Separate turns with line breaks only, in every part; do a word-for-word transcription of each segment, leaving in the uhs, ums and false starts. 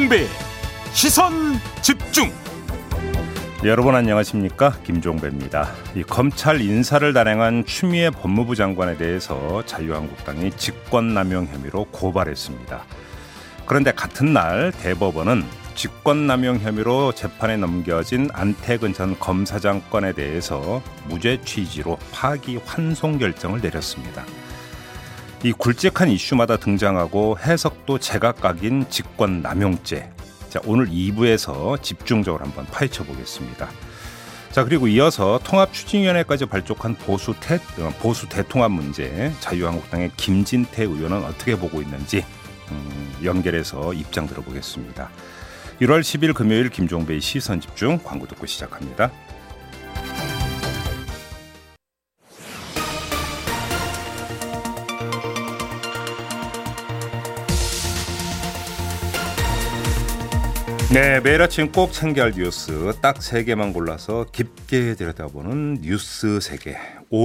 김종배 시선 집중.
여러분 안녕하십니까, 김종배입니다. 이 검찰 인사를 단행한 추미애 법무부 장관에 대해서 자유한국당이 직권남용 혐의로 고발했습니다. 그런데 같은 날 대법원은 직권남용 혐의로 재판에 넘겨진 안태근 전 검사장 건에 대해서 무죄 취지로 파기환송 결정을 내렸습니다. 이 굵직한 이슈마다 등장하고 해석도 제각각인 직권남용죄. 자, 오늘 이 부에서 집중적으로 한번 파헤쳐 보겠습니다. 자, 그리고 이어서 통합추진위원회까지 발족한 보수, 태, 보수 대통합 문제, 자유한국당의 김진태 의원은 어떻게 보고 있는지 음, 연결해서 입장 들어보겠습니다. 일월 십일 금요일 김종배의 시선집중, 광고 듣고 시작합니다. 네, 매일 아침 꼭 챙겨야 할 뉴스 딱 세 개만 골라서 깊게 들여다보는 뉴스 세계,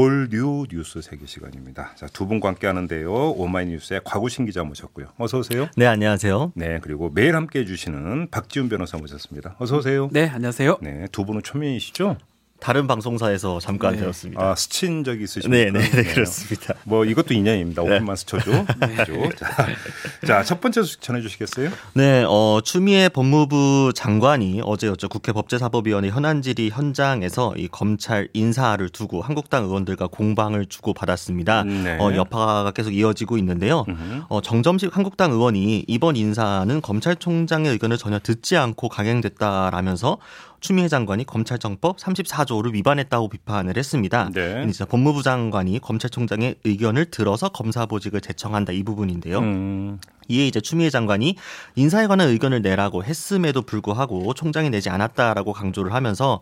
올뉴 뉴스 세계 시간입니다. 자, 두 분과 함께 하는데요. 오마이뉴스의 곽우신 기자 모셨고요. 어서 오세요.
네, 안녕하세요.
네, 그리고 매일 함께 해주시는 박지훈 변호사 모셨습니다. 어서 오세요.
네, 안녕하세요.
네, 두 분은 초면이시죠?
다른 방송사에서 잠깐
네.
들었습니다.
아, 스친 적이 있으십니까?
네, 네, 네, 그렇습니다.
뭐 이것도 인연입니다.
네.
오픈만 스쳐줘. 네. 자, 자, 첫 번째 소식 전해주시겠어요?
네, 어, 추미애 법무부 장관이 어제였죠. 국회 법제사법위원회 현안 질의 현장에서 이 검찰 인사를 두고 한국당 의원들과 공방을 주고 받았습니다.
네.
어, 여파가 계속 이어지고 있는데요. 어, 정점식 한국당 의원이 이번 인사는 검찰총장의 의견을 전혀 듣지 않고 강행됐다라면서 추미애 장관이 검찰정법 삼십사조를 위반했다고 비판을 했습니다.
네.
이제 법무부 장관이 검찰총장의 의견을 들어서 검사보직을 제청한다, 이 부분인데요.
음.
이에 이제 추미애 장관이 인사에 관한 의견을 내라고 했음에도 불구하고 총장이 내지 않았다라고 강조를 하면서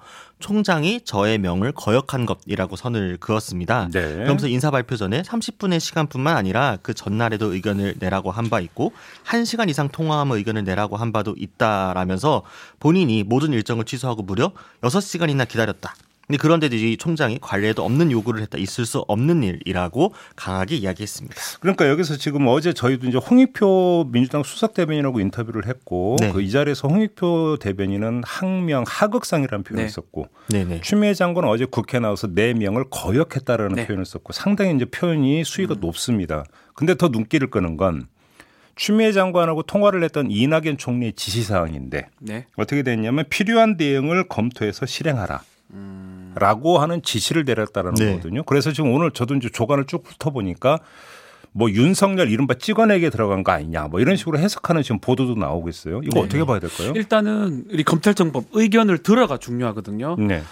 총장이 저의 명을 거역한 것이라고 선을 그었습니다.
네.
그러면서 인사 발표 전에 삼십 분의 시간뿐만 아니라 그 전날에도 의견을 내라고 한 바 있고 한 시간 이상 통화하며 의견을 내라고 한 바도 있다라면서 본인이 모든 일정을 취소하고 무려 여섯 시간이나 기다렸다. 그런데도 이 총장이 관례에도 없는 요구를 했다. 있을 수 없는 일이라고 강하게 이야기했습니다.
그러니까 여기서 지금 어제 저희도 이제 홍익표 민주당 수석 대변인하고 인터뷰를 했고,
네.
그 이 자리에서 홍익표 대변인은 항명 하극상이라는 표현을
네.
썼고,
네네.
추미애 장관은 어제 국회에 나와서 내 명을 거역했다라는
네.
표현을 썼고, 상당히 이제 표현이 수위가 음. 높습니다. 근데 더 눈길을 끄는 건 추미애 장관하고 통화를 했던 이낙연 총리의 지시사항인데
네.
어떻게 됐냐면 필요한 대응을 검토해서 실행하라.
음...
라고 하는 지시를 내렸다라는
네.
거거든요. 그래서 지금 오늘 저도 이제 조간을 쭉 훑어보니까 뭐 윤석열 이른바 찍어내게 들어간 거 아니냐 뭐 이런 식으로 해석하는 지금 보도도 나오고 있어요. 이거
네.
어떻게 봐야 될까요?
일단은 우리 검찰정법 의견을 들어가 중요하거든요.
네.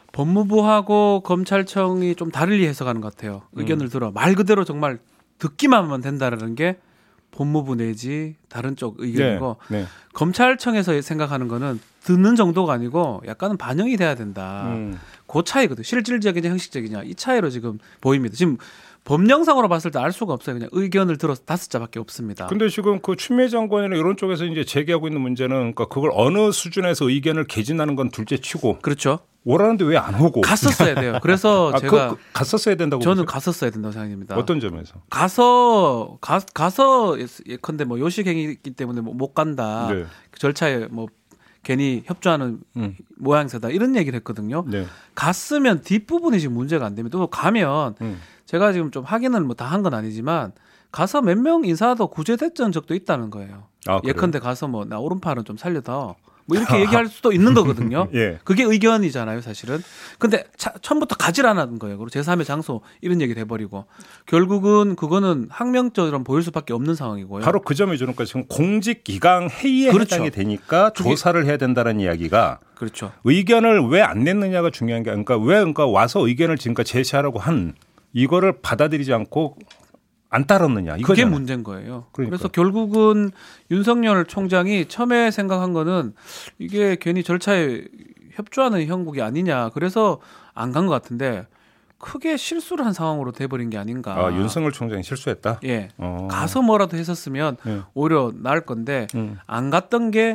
법무부하고 검찰청이 좀 다르게 해석하는 것 같아요. 의견을
음.
들어 말 그대로 정말 듣기만 하면 된다는 게 법무부 내지 다른 쪽 의견이고
네. 네.
검찰청에서 생각하는 거는 듣는 정도가 아니고 약간은 반영이 돼야 된다.
음.
그 차이거든요. 실질적이냐 형식적이냐 이 차이로 지금 보입니다. 지금 법령상으로 봤을 때 알 수가 없어요. 그냥 의견을 들어서 다섯 자밖에 없습니다.
근데 지금 그 추미애 장관이나 이런 쪽에서 이제 제기하고 있는 문제는 그러니까 그걸 어느 수준에서 의견을 개진하는 건 둘째치고
그렇죠.
오라는데 왜 안 오고
갔었어야 돼요. 그래서
아,
제가
그, 그, 갔었어야 된다고
저는
보세요?
갔었어야 된다고 생각합니다.
어떤 점에서?
가서 가, 가서 예컨대 뭐 요식행위이기 때문에 뭐 못 간다.
네.
그 절차에 뭐 괜히 협조하는
음.
모양새다 이런 얘기를 했거든요.
네.
갔으면 뒷부분이 지금 문제가 안 되면 또 가면
음.
제가 지금 좀 확인을 뭐 다 한 건 아니지만 가서 몇 명 인사도 구제됐던 적도 있다는 거예요.
아,
예컨대 가서 뭐 나 오른팔은 좀 살려다 뭐 이렇게 얘기할 수도 있는 거거든요.
예.
그게 의견이잖아요, 사실은. 근데 차, 처음부터 가지 않았던 거예요. 그리고 제삼의 장소 이런 얘기를 해버리고 결국은 그거는 항명처럼 보일 수밖에 없는 상황이고요.
바로 그 점이죠. 그러니까 지금 공직기강 회의에
그렇죠.
해당이 되니까
그게-
조사를 해야 된다는 이야기가
그렇죠.
의견을 왜 안 냈느냐가 중요한 게 아니라 그러니까 왜 그러니까 와서 의견을 지금까지 제시하라고 한 이거를 받아들이지 않고 안 따랐느냐 이거잖아요.
그게 문제인 거예요.
그러니까.
그래서 결국은 윤석열 총장이 처음에 생각한 거는 이게 괜히 절차에 협조하는 형국이 아니냐. 그래서 안 간 것 같은데 크게 실수를 한 상황으로 돼버린 게 아닌가.
아, 윤석열 총장이 실수했다.
예.
어.
가서 뭐라도 했었으면
예.
오히려 나을 건데
음.
안 갔던 게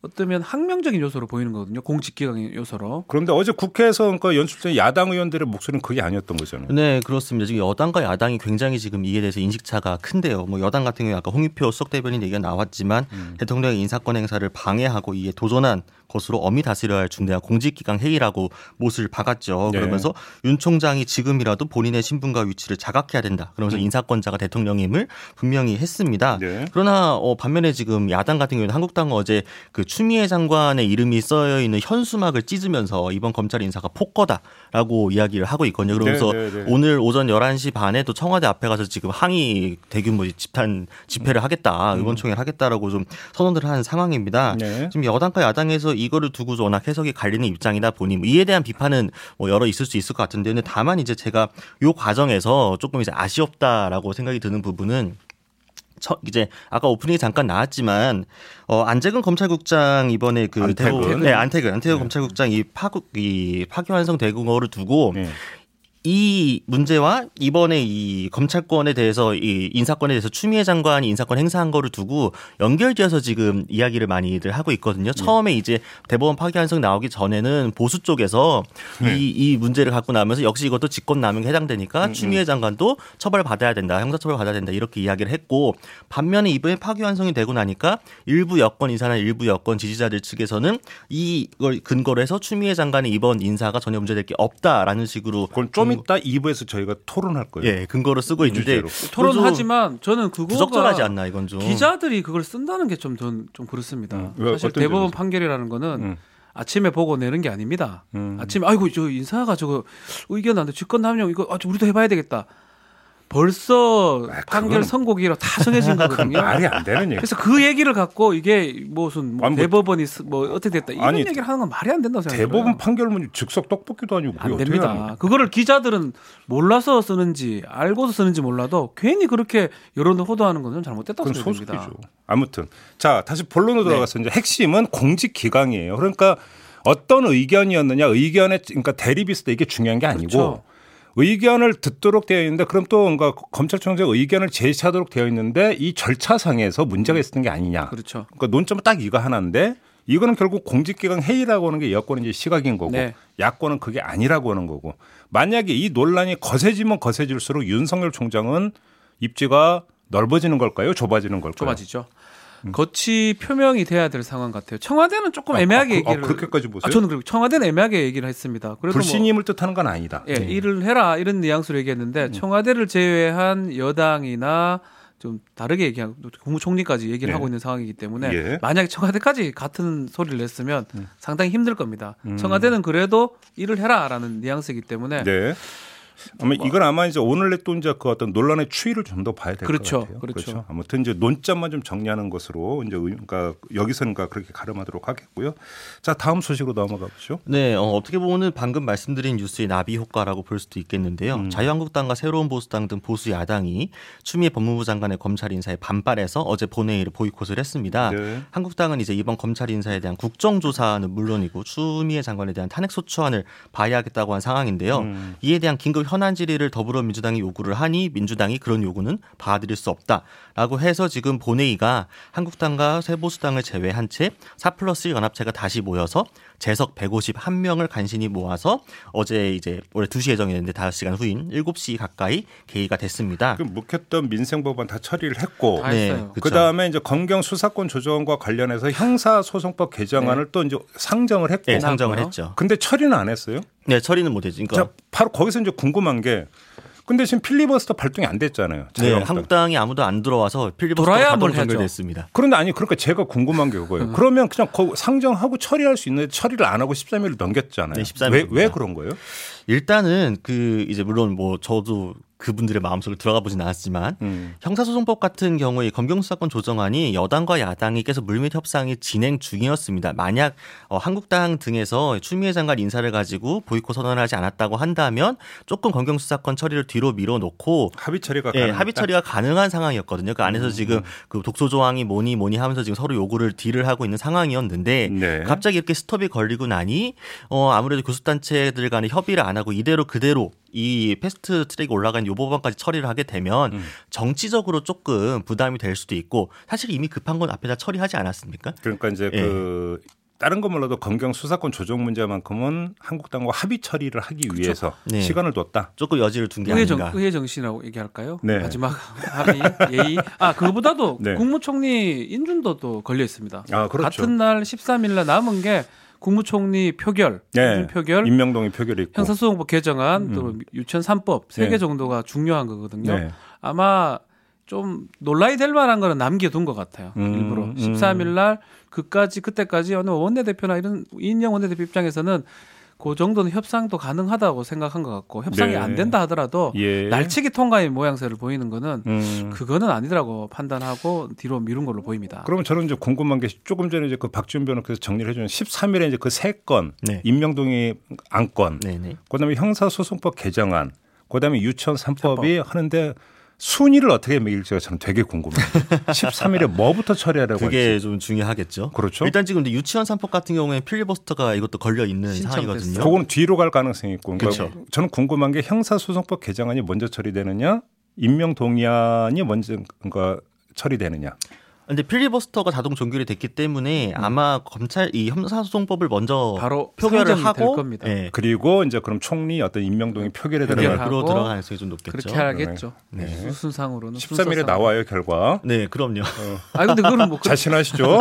어쩌면 항명적인 요소로 보이는 거거든요. 공직기강 요소로.
그런데 어제 국회에서 그러니까 연출된 야당 의원들의 목소리는 그게 아니었던 거잖아요.
네, 그렇습니다. 지금 여당과 야당이 굉장히 지금 이에 대해서 인식차가 큰데요. 뭐 여당 같은 경우에 아까 홍익표 수석 대변인 얘기가 나왔지만 음. 대통령의 인사권 행사를 방해하고 이에 도전한 것으로 엄히 다스려야 할 중대한 공직기강 회의라고 못을 박았죠. 네. 그러면서 윤 총장이 지금이라도 본인의 신분과 위치를 자각해야 된다. 그러면서 음. 인사권자가 대통령임을 분명히 했습니다. 네. 그러나 어, 반면에 지금 야당 같은 경우는 한국당은 어제 그 추미애 장관의 이름이 써여 있는 현수막을 찢으면서 이번 검찰 인사가 폭거다라고 이야기를 하고 있거든요. 그러면서 네, 네, 네. 오늘 오전 열한 시 반에 또 청와대 앞에 가서 지금 항의 대규모 집단 집회를 하겠다, 의원총회를 하겠다라고 좀 선언을 한 상황입니다. 네. 지금 여당과 야당에서 이거를 두고 워낙 해석이 갈리는 입장이다 보니 뭐 이에 대한 비판은 뭐 여러 있을 수 있을 것 같은데, 근데 다만 이제 제가 이 과정에서 조금 이제 아쉬웠다라고 생각이 드는 부분은. 이제 아까 오프닝에 잠깐 나왔지만 어, 안재근 검찰국장 이번에 그
안태근
대구, 네 안태근 안태근 네. 검찰국장 이 파국 이 파기환송 대구거를 두고. 네. 이 문제와 이번에 이 검찰권에 대해서 이 인사권에 대해서 추미애 장관이 인사권 행사한 거를 두고 연결지어서 지금 이야기를 많이들 하고 있거든요. 처음에 네. 이제 대법원 파기환송 나오기 전에는 보수 쪽에서 네. 이, 이 문제를 갖고 나면서 역시 이것도 직권남용에 해당되니까 음, 추미애 장관도 처벌받아야 된다, 형사처벌 받아야 된다 이렇게 이야기를 했고, 반면에 이번에 파기환송이 되고 나니까 일부 여권 인사나 일부 여권 지지자들 측에서는 이걸 근거로 해서 추미애 장관의 이번 인사가 전혀 문제될 게 없다라는 식으로
그건 좀 이따 이 부에서 저희가 토론할 거예요.
예, 근거로 쓰고 있는데
토론하지만 저는 그거가
부적절하지 않나 이건 좀
기자들이 그걸 쓴다는 게 좀 좀 좀 그렇습니다.
음,
사실 대법원 점에서? 판결이라는 거는 음. 아침에 보고 내는 게 아닙니다. 음. 아침에 아이고 저 인사가 저거 의견 안 돼, 직권남용 이거 아, 우리도 해봐야 되겠다. 벌써 아, 판결 선고기로 다 정해진 거거든요.
말이 안 되는 얘기.
그래서 그 얘기를 갖고 이게 무슨 뭐 아니, 대법원이 뭐 어떻게 됐다 이런 아니, 얘기를 하는 건 말이 안 된다고 생각해요.
대법원 판결문 즉석 떡볶이도 아니고
안 됩니다. 그거를 기자들은 몰라서 쓰는지 알고서 쓰는지 몰라도 괜히 그렇게 여론을 호도하는 것은 잘못됐다고 생각합니다.
소속이죠. 아무튼 자 다시 본론으로 들어가서 네. 이제 핵심은 공직 기강이에요. 그러니까 어떤 의견이었느냐, 의견의 그러니까 대립이 있을 때 이게 중요한 게 아니고. 그렇죠. 의견을 듣도록 되어 있는데 그럼 또 뭔가 검찰총장 의견을 제시하도록 되어 있는데 이 절차상에서 문제가 있었던 게 아니냐.
그렇죠.
그러니까 논점은 딱 이거 하나인데 이거는 결국 공직기강 회의라고 하는 게 여권의 이제 시각인 거고 네. 야권은 그게 아니라고 하는 거고, 만약에 이 논란이 거세지면 거세질수록 윤석열 총장은 입지가 넓어지는 걸까요? 좁아지는 걸까요?
좁아지죠. 거치 표명이 돼야 될 상황 같아요. 청와대는 조금 애매하게
아,
얘기를.
아, 그렇게까지 보세요?
아, 저는 그리고 청와대는 애매하게 얘기를 했습니다.
불신임을
뭐,
뜻하는 건 아니다.
예, 네. 일을 해라 이런 뉘앙스로 얘기했는데 음. 청와대를 제외한 여당이나 좀 다르게 얘기하고 국무총리까지 얘기를 네. 하고 있는 상황이기 때문에 예. 만약에 청와대까지 같은 소리를 냈으면 음. 상당히 힘들 겁니다. 음. 청와대는 그래도 일을 해라라는 뉘앙스이기 때문에.
네. 아마 이건 아마 이제 오늘 또 이제 그 어떤 논란의 추이를 좀 더 봐야 될 것
그렇죠,
같아요.
그렇죠.
그렇죠. 아무튼 이제 논점만 좀 정리하는 것으로 이제 그러니까 여기서는 그렇게 가름하도록 하겠고요. 자, 다음 소식으로 넘어가 보죠.
네, 어, 어떻게 보면 방금 말씀드린 뉴스의 나비 효과라고 볼 수도 있겠는데요. 음. 자유한국당과 새로운 보수당 등 보수 야당이 추미애 법무부 장관의 검찰 인사에 반발해서 어제 본회의를 보이콧을 했습니다. 네. 한국당은 이제 이번 검찰 인사에 대한 국정조사는 물론이고 추미애 장관에 대한 탄핵소추안을 봐야겠다고 한 상황인데요. 음. 이에 대한 긴급 현안 질의를 더불어민주당이 요구를 하니 민주당이 그런 요구는 받아들일 수 없다라고 해서 지금 본회의가 한국당과 새보수당을 제외한 채 사 플러스 일 연합체가 다시 모여서 재석 백오십일 명을 간신히 모아서 어제 이제 원래 두 시 예정이었는데 다섯 시간 후인 일곱 시 가까이 개의가 됐습니다.
그 묵혔던 민생법안 다 처리를 했고,
다 네,
그 다음에 이제 검경 수사권 조정과 관련해서 형사소송법 개정안을 네. 또 이제 상정을 했고,
네, 상정을 했죠.
근데 처리는 안 했어요?
네, 처리는 못했죠. 그러니까
자, 바로 거기서 이제 궁금한 게. 근데 지금 필리버스터 발동이 안 됐잖아요.
네, 한국당이 아무도 안 들어와서 필리버스터가 발동 연결됐습니다.
그런데 아니 그러니까 제가 궁금한 게 그거예요. 음. 그러면 그냥 상정하고 처리할 수 있는데 처리를 안 하고 십삼 일을 넘겼잖아요.
네, 십삼 일.
왜, 왜 그런 거예요?
일단은 그 이제 물론 뭐 저도 그분들의 마음속으로 들어가 보진 않았지만 음. 형사소송법 같은 경우에 검경수사권 조정안이 여당과 야당이 계속 물밑 협상이 진행 중이었습니다. 만약 어, 한국당 등에서 추미애 장관 인사를 가지고 보이콧 선언을 하지 않았다고 한다면 조금 검경수사권 처리를 뒤로 밀어놓고
합의 처리가
예, 합의 처리가 가능한 상황이었거든요. 그 안에서 음. 지금 그 독소 조항이 뭐니 뭐니 하면서 지금 서로 요구를 딜을 하고 있는 상황이었는데 네. 갑자기 이렇게 스톱이 걸리고 나니 어, 아무래도 교수단체들 간에 협의를 안 하고 이대로 그대로 이 패스트 트랙 올라간 요 법안까지 처리를 하게 되면 음. 정치적으로 조금 부담이 될 수도 있고 사실 이미 급한 건 앞에 다 처리하지 않았습니까?
그러니까 이제 예. 그 다른 거 몰라도 검경 수사권 조정 문제만큼은 한국당과 합의 처리를 하기 그렇죠. 위해서 네. 시간을 뒀다.
조금 여지를 둔 게
의회
아닌가.
의회 정신이라고 얘기할까요? 네. 마지막 합의 예의. 아 그거보다도 네. 국무총리 인준도도 걸려 있습니다.
아 그렇죠.
같은 날 십삼 일 날 남은 게 국무총리 표결,
네.
표결,
임명동의 표결이 있고
형사소송법 개정안, 음. 또 유치원 삼 법 세 개 네. 정도가 중요한 거거든요. 네. 아마 좀 논란이 될 만한 거는 남겨둔 것 같아요. 음. 일부러 십삼 일 날 그까지 그때까지 어느 원내대표나 이런 이인영 원내대표 입장에서는 그 정도는 협상도 가능하다고 생각한 것 같고 협상이 네. 안 된다 하더라도 예. 날치기 통과의 모양새를 보이는 거는 음. 그거는 아니라고 판단하고 뒤로 미룬 걸로 보입니다.
그러면 저는 이제 궁금한 게 조금 전에 이제 그 박지원 변호사께서 정리를 해주는 십삼 일에 이제 그 세 건 네. 임명동의 안건, 네네. 그다음에 형사소송법 개정안, 그다음에 유치원 삼 법이 하는데. 순위를 어떻게 매길지가 저는 되게 궁금해요. 십삼 일에 뭐부터 처리하려고
그게
할지.
좀 중요하겠죠.
그렇죠.
일단 지금 유치원 삼 법 같은 경우에 필리버스터가 이것도 걸려 있는 상황이거든요.
그거는 뒤로 갈 가능성이 있고.
그렇죠.
그러니까 저는 궁금한 게 형사소송법 개정안이 먼저 처리되느냐, 임명동의안이 먼저 그러니까 처리되느냐.
근데 필리버스터가 자동 종결이 됐기 때문에 음. 아마 검찰 이 형사소송법을 먼저
바로
표결을 하고
겁니다.
네. 그리고 이제 그럼 총리 어떤 임명동의 표결에 들어갈
표결로 들어갈 가능성이 좀 높겠죠.
그렇게 하겠죠. 네. 네. 순상으로는
십삼 일에 나와요 결과.
네, 그럼요.
어.
아 근데 그거는 뭐
자신하시죠?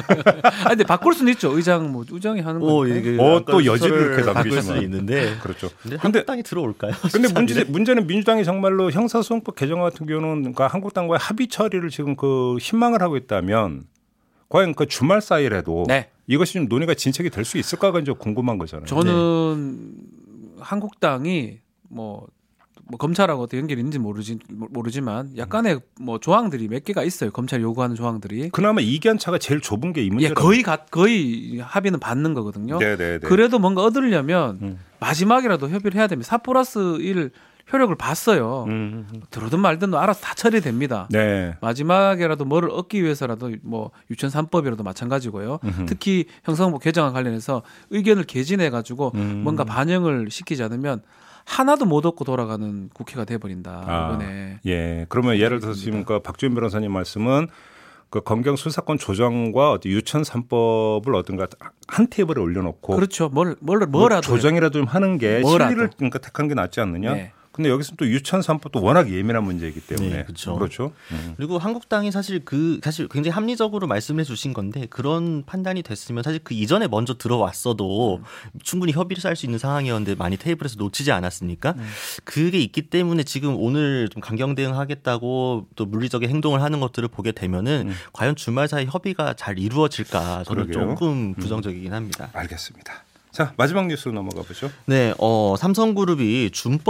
아 근데 바꿀 수는 있죠. 의장 뭐 의장이 하는 거.
어, 또 여지를 이렇게 남기시면
수는 있는데.
그렇죠.
근데 한국당이 들어올까요?
근데 문제, 문제는 민주당이 정말로 형사소송법 개정 같은 경우는 그러니까 한국당과의 합의 처리를 지금 그 희망을 하고 있다면. 과연 그 주말 사이라도 네. 이것이 좀 논의가 진척이 될 수 있을까가 이제 궁금한 거잖아요.
저는 네. 한국당이 뭐, 뭐 검찰하고 어떻게 연결이 있는지 모르지, 모르지만 약간의 뭐 조항들이 몇 개가 있어요. 검찰이 요구하는 조항들이.
그나마 이견차가 제일 좁은 게 이 문제라고.
예, 거의 가, 거의 합의는 받는 거거든요.
네네네.
그래도 뭔가 얻으려면 음. 마지막이라도 협의를 해야 됩니다. 사 플러스 일 효력을 봤어요. 음. 들어든 말든 알아서 다 처리됩니다.
네.
마지막에라도 뭐를 얻기 위해서라도 뭐 유치원 삼 법이라도 마찬가지고요. 음흠. 특히 형사소송법 개정안 관련해서 의견을 개진해가지고 음. 뭔가 반영을 시키지 않으면 하나도 못 얻고 돌아가는 국회가 돼버린다.
아,
이번에.
예. 그러면 예를 들어서 지금 그 박주현 변호사님 말씀은 그 검경 수사권 조정과 유치원 삼 법을 어떤가 한 테이블에 올려놓고
그렇죠. 뭘, 뭘 뭐라도
뭐 조정이라도 좀 하는 게 실리를 그러니까 택한 게 낫지 않느냐.
네.
근데 여기서 또 유치원 삼 법도 워낙 예민한 문제이기 때문에
네, 그렇죠.
그렇죠.
음. 그리고 한국당이 사실 그 사실 굉장히 합리적으로 말씀해 주신 건데 그런 판단이 됐으면 사실 그 이전에 먼저 들어왔어도 음. 충분히 협의를 할 수 있는 상황이었는데 많이 테이블에서 놓치지 않았습니까? 음. 그게 있기 때문에 지금 오늘 좀 강경 대응하겠다고 또 물리적인 행동을 하는 것들을 보게 되면은 음. 과연 주말 사이 협의가 잘 이루어질까 저는 그러게요. 조금 부정적이긴 합니다.
알겠습니다. 자, 마지막 뉴스로 넘어가 보죠.
네, 어, 삼성그룹이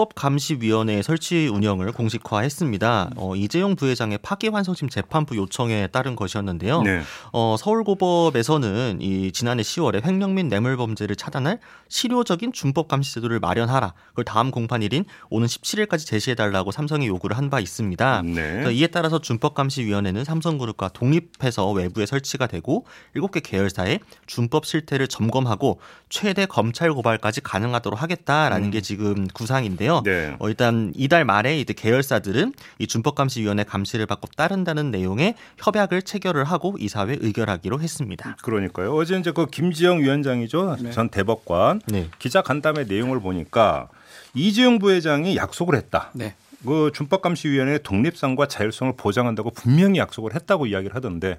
준법감시위원회 설치 운영을 공식화했습니다. 어, 이재용 부회장의 파기환송심 재판부 요청에 따른 것이었는데요. 네. 어, 서울고법에서는 이 지난해 시월에 횡령 및 뇌물 범죄를 차단할 실효적인 준법감시 제도를 마련하라. 그걸 다음 공판일인 오는 십칠 일까지 제시해달라고 삼성이 요구를 한 바 있습니다.
네.
이에 따라서 준법감시위원회는 삼성그룹과 독립해서 외부에 설치가 되고 일곱 개 계열사의 준법 실태를 점검하고 최대 검찰 고발까지 가능하도록 하겠다라는 음. 게 지금 구상인데요.
네.
어, 일단 이달 말에 이제 계열사들은 이 준법감시위원회 감시를 받고 따른다는 내용의 협약을 체결을 하고 이사회 의결하기로 했습니다.
그러니까요. 어제 이제 그 김지영 위원장이죠. 네. 전 대법관 네. 기자 간담회 내용을 보니까 이재용 부회장이 약속을 했다.
네.
그 준법감시위원회의 독립성과 자율성을 보장한다고 분명히 약속을 했다고 이야기를 하던데.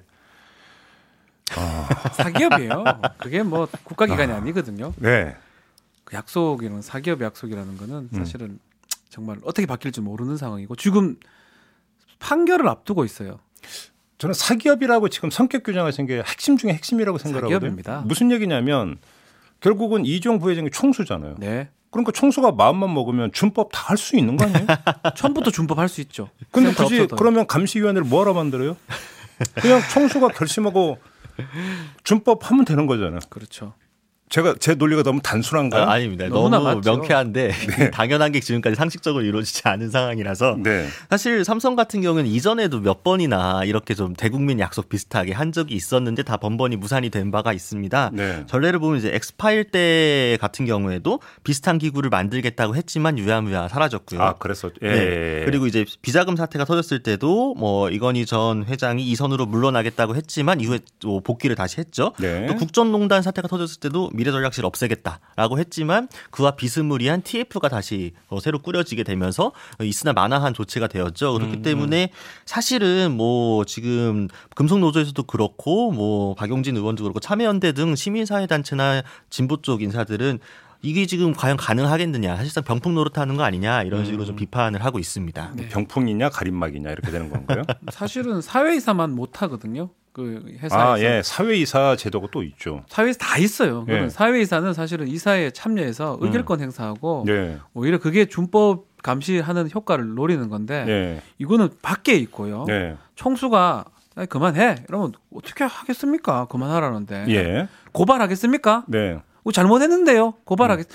어. 사기업이에요. 그게 뭐 국가기관이 아. 아니거든요.
네.
그 약속이라는 사기업 약속이라는 거는 사실은 음. 정말 어떻게 바뀔지 모르는 상황이고 지금 판결을 앞두고 있어요.
저는 사기업이라고 지금 성격 규정하신 게 핵심 중에 핵심이라고 생각하거든요.
사기업입니다.
무슨 얘기냐면 결국은 이재용 부회장이 총수잖아요.
네.
그러니까 총수가 마음만 먹으면 준법 다 할 수 있는 거 아니에요?
처음부터 준법 할 수 있죠.
근데 굳이 없어도. 그러면 감시위원회를 뭐하러 만들어요? 그냥 총수가 결심하고 준법 하면 되는 거잖아요.
그렇죠.
제가 제 논리가 너무 단순한가요?
아, 아닙니다.
너무
너무
맞죠.
명쾌한데 네. 당연한 게 지금까지 상식적으로 이루어지지 않은 상황이라서
네.
사실 삼성 같은 경우는 이전에도 몇 번이나 이렇게 좀 대국민 약속 비슷하게 한 적이 있었는데 다 번번이 무산이 된 바가 있습니다.
네.
전례를 보면 이제 엑스파일 때 같은 경우에도 비슷한 기구를 만들겠다고 했지만 유야무야 사라졌고요.
아, 그랬었죠. 예.
네. 그리고 이제 비자금 사태가 터졌을 때도 뭐 이건희 전 회장이 이선으로 물러나겠다고 했지만 이후에 또 복귀를 다시 했죠.
네.
또 국정농단 사태가 터졌을 때도 미래전략실 없애겠다라고 했지만 그와 비스무리한 티에프가 다시 새로 꾸려지게 되면서 있으나 마나한 조치가 되었죠. 그렇기
음,
때문에 사실은 뭐 지금 금속노조에서도 그렇고 뭐 박용진 의원도 그렇고 참여연대 등 시민사회단체나 진보 쪽 인사들은 이게 지금 과연 가능하겠느냐, 사실상 병풍 노릇하는 거 아니냐 이런 식으로 좀 비판을 하고 있습니다.
네.
병풍이냐 가림막이냐 이렇게 되는 건가요?
사실은 사회이사만 못 하거든요. 그 회사에서.
아, 예. 사회이사 제도가 또 있죠.
사회에서 다 있어요.
예.
예. 사회이사는 사실은 이사에 참여해서 의결권 행사하고
예.
오히려 그게 준법 감시하는 효과를 노리는 건데
예.
이거는 밖에 있고요.
예.
총수가 아니, 그만해. 이러면 어떻게 하겠습니까? 그만하라는데.
예.
고발하겠습니까?
네.
뭐 잘못했는데요. 고발하겠. 음.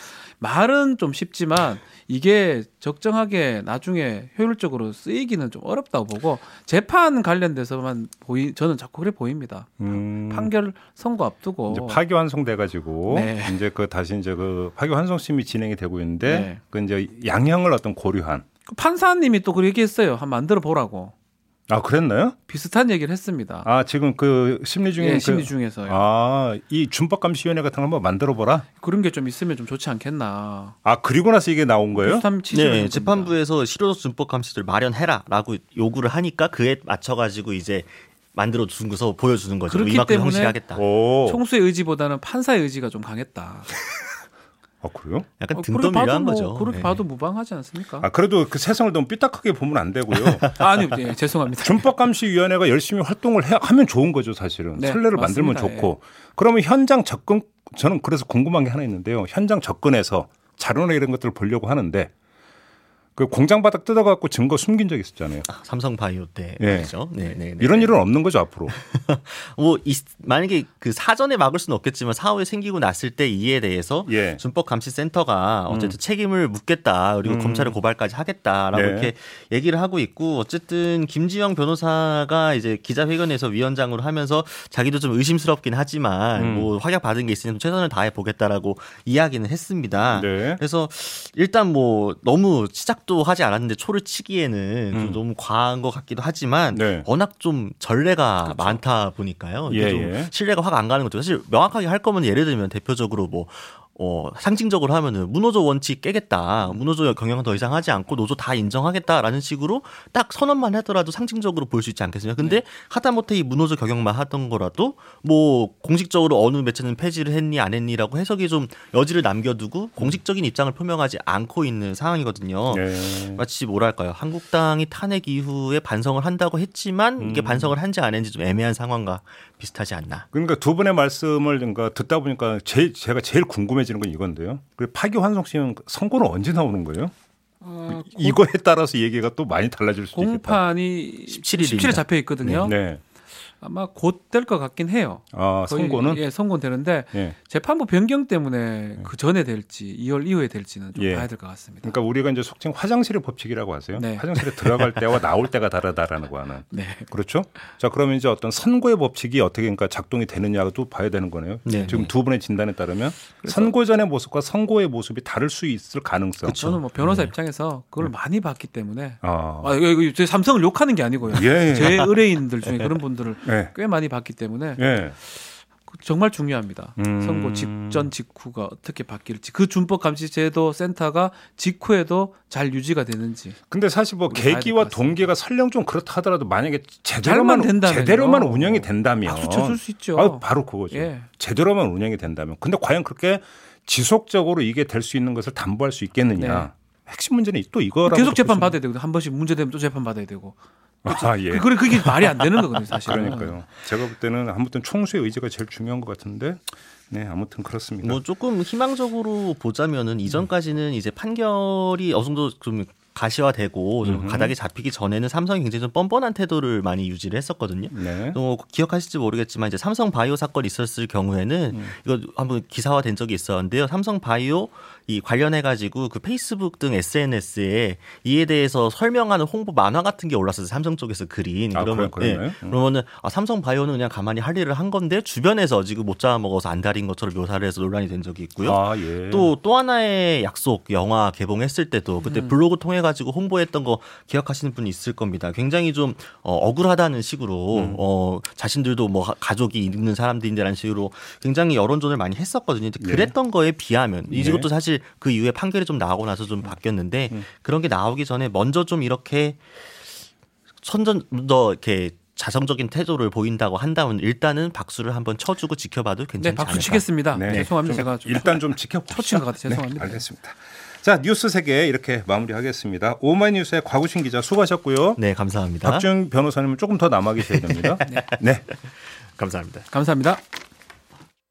말은 좀 쉽지만 이게 적정하게 나중에 효율적으로 쓰이기는 좀 어렵다고 보고 재판 관련돼서만 보이 저는 자꾸 그래 보입니다.
음.
판결 선고 앞두고
이제 파기환송돼 가지고
네.
이제 그 다시 이제 그 파기환송심이 진행이 되고 있는데
네.
그 이제 양형을 어떤 고려한
판사님이 또 그 얘기했어요. 한번 만들어 보라고.
아, 그랬나요?
비슷한 얘기를 했습니다.
아, 지금 그 심리 중에
예,
그,
심리 중에서요.
아, 이 준법감시위원회 같은 거 한번 만들어 보라.
그런 게 좀 있으면 좀 좋지 않겠나.
아, 그리고 나서 이게 나온 거예요?
네, 재판부에서 실효적 준법 감시를 마련해라라고 요구를 하니까 그에 맞춰 가지고 이제 만들어 주고서 보여주는 거죠.
그렇기
이만큼
때문에
성실하겠다.
오.
총수의 의지보다는 판사의 의지가 좀 강했다.
아, 그래요?
약간
어,
등떠밀려 한
뭐,
거죠.
그렇게
네.
봐도 무방하지 않습니까?
아, 그래도 그 세상을 너무 삐딱하게 보면 안 되고요.
아, 아니요, 예, 죄송합니다.
준법감시위원회가 열심히 활동을 해, 하면 좋은 거죠, 사실은.
네,
선례를
맞습니다.
만들면 좋고. 그러면 현장 접근, 저는 그래서 궁금한 게 하나 있는데요. 현장 접근해서 자료나 이런 것들을 보려고 하는데 그 공장 바닥 뜯어갖고 증거 숨긴 적 있었잖아요.
아, 삼성바이오 때
예.
말이죠. 네, 네, 네.
이런 일은 없는 거죠, 앞으로.
뭐 이, 만약에 그 사전에 막을 수는 없겠지만 사후에 생기고 났을 때 이에 대해서
예.
준법감시센터가 어쨌든
음.
책임을 묻겠다, 그리고
음.
검찰에 고발까지 하겠다라고
네.
이렇게 얘기를 하고 있고, 어쨌든 김지영 변호사가 이제 기자회견에서 위원장으로 하면서 자기도 좀 의심스럽긴 하지만
음.
뭐 확약 받은 게 있으면 최선을 다해 보겠다라고 이야기는 했습니다.
네.
그래서 일단 뭐 너무 시작도 하지 않았는데 초를 치기에는 좀
음.
너무 과한 것 같기도 하지만
네.
워낙 좀 전례가
그렇죠.
많다 보니까요.
예,
좀
예.
신뢰가 확 안 가는 것도 사실 명확하게 할 거면 예를 들면 대표적으로 뭐 어, 상징적으로 하면은 무노조 원칙 깨겠다. 무노조 경영 더 이상 하지 않고 노조 다 인정하겠다라는 식으로 딱 선언만 하더라도 상징적으로 보일 수 있지 않겠습니까? 근데 네. 하다못해 이 무노조 경영만 하던 거라도 뭐 공식적으로 어느 매체는 폐지를 했니 안 했니라고 해석이 좀 여지를 남겨두고 공식적인 입장을 표명하지 않고 있는 상황이거든요.
네.
마치 뭐랄까요. 한국당이 탄핵 이후에 반성을 한다고 했지만 이게
음.
반성을 한지 안 했는지 좀 애매한 상황과 비슷하지 않나.
그러니까 두 분의 말씀을 그러니까 듣다 보니까 제일, 제가 제일 궁금해지는 건 이건데요. 그 파기환송심 선고는 언제 나오는 거예요?
어,
이거에 따라서 얘기가 또 많이 달라질 수도 있겠다.
공판이
십칠 일입니다.
십칠 일 잡혀 있거든요.
네.
아마 곧 될 것 같긴 해요.
아,
거의,
선고는?
예, 선고는 되는데
예.
재판부 변경 때문에 그 전에 될지 이월 이후에 될지는 좀
예.
봐야 될 것 같습니다.
그러니까 우리가 이제 속칭 화장실의 법칙이라고 하세요.
네.
화장실에 들어갈 때와 나올 때가 다르다라는 거 하는.
네.
그렇죠? 자, 그러면 이제 어떤 선고의 법칙이 어떻게 그러니까 작동이 되느냐도 봐야 되는 거네요.
네.
지금 두 분의 진단에 따르면 선고 전의 모습과 선고의 모습이 다를 수 있을 가능성.
저는 뭐 변호사 입장에서 그걸 많이 봤기 때문에
아.
아, 이거, 이거 제 삼성을 욕하는 게 아니고요.
예, 예.
제 의뢰인들 중에 그런 분들을
예.
꽤 많이 봤기 때문에
예.
정말 중요합니다.
음.
선고 직전 직후가 어떻게 바뀔지 그 준법감시제도 센터가 직후에도 잘 유지가 되는지.
근데 사실 뭐
우리 봐야 될것
계기와
같습니다.
동기가 설령 좀 그렇다 하더라도 만약에
잘만
제대로만
된다면요.
제대로만 운영이 된다면
박수 쳐줄 수 있죠.
아, 바로 그거죠.
예.
제대로만 운영이 된다면. 근데 과연 그렇게 지속적으로 이게 될 수 있는 것을 담보할 수 있겠느냐.
네.
핵심 문제는 또 이거라고.
계속 재판 받아야 되고 한 번씩 문제되면 또 재판 받아야 되고.
아, 예.
그 그게 말이 안 되는 거거든요, 사실.
그러니까요. 제가 볼 때는 아무튼 총수의 의지가 제일 중요한 것 같은데, 네, 아무튼 그렇습니다.
뭐 조금 희망적으로 보자면은 이전까지는 이제 판결이 어느 정도 좀 가시화되고 좀
음흠.
가닥이 잡히기 전에는 삼성이 굉장히 좀 뻔뻔한 태도를 많이 유지를 했었거든요.
네.
또 기억하실지 모르겠지만 이제 삼성 바이오 사건이 있었을 경우에는
음.
이거 한번 기사화된 적이 있었는데요. 삼성 바이오 이 관련해 가지고 그 페이스북 등 에스엔에스에 이에 대해서 설명하는 홍보 만화 같은 게 올랐어요. 삼성 쪽에서 그린.
아,
그러면
그래,
예,
그러네. 음.
그러면은 아, 삼성 바이오는 그냥 가만히 할 일을 한 건데 주변에서 지금 못 잡아먹어서 안달인 것처럼 묘사를 해서 논란이 된 적이 있고요.
아, 예.
또 또 하나의 약속 영화 개봉했을 때도 그때
음.
블로그 통해 가지고 홍보했던 거 기억하시는 분이 있을 겁니다. 굉장히 좀 어, 억울하다는 식으로
음.
어, 자신들도 뭐 가- 가족이 있는 사람들인데라는 식으로 굉장히 여론전을 많이 했었거든요. 근데
예.
그랬던 거에 비하면
네.
이것도 사실 그 이후에 판결이 좀 나오고 나서 좀 바뀌었는데
음.
그런 게 나오기 전에 먼저 좀 이렇게 선전 더 이렇게 자성적인 태도를 보인다고 한다면 일단은 박수를 한번 쳐주고 지켜봐도
네,
괜찮지
박수
않을까.
치겠습니다.
네.
죄송합니다.
좀
제가 좀
일단 좀 지켜봅시다.
초친 것 같아요. 죄송합니다.
네, 알겠습니다. 자, 뉴스 세계 이렇게 마무리하겠습니다. 오마이뉴스의 곽우신 기자 수고하셨고요.
네, 감사합니다.
박주영 변호사님은 조금 더 남아 계셔야 됩니다. 네. 네.
감사합니다.
감사합니다.